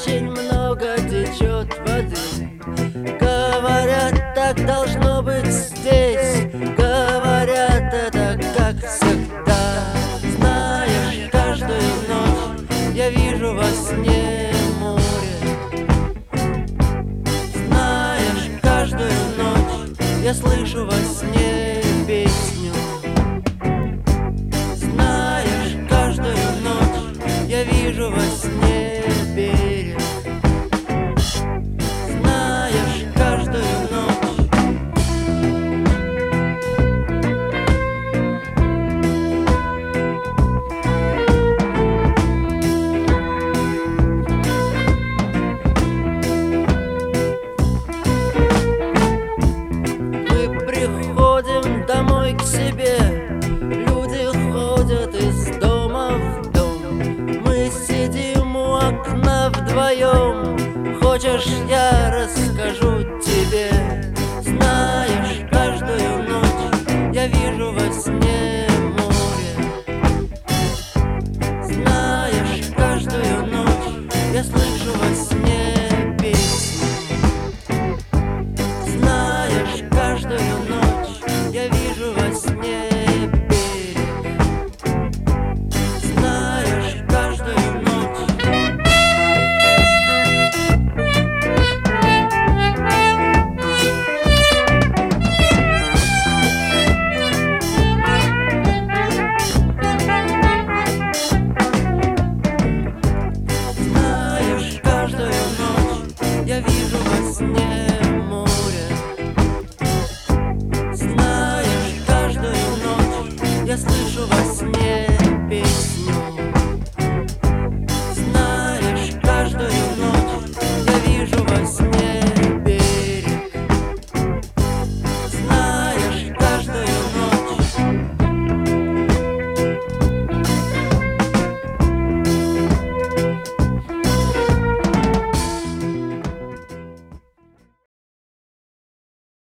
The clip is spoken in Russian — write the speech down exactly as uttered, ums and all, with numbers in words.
очень много течет воды. Говорят, так должно быть здесь. Говорят, это как всегда. Знаешь, каждую ночь я вижу во сне море. Знаешь, каждую ночь я слышу во сне песню. Знаешь, каждую ночь я вижу во сне берег. Знаешь, каждую ночь. Мы приходим домой к себе. Люди ходят из дома в дом. Мы сидим у окна вдвоем. Хочешь, я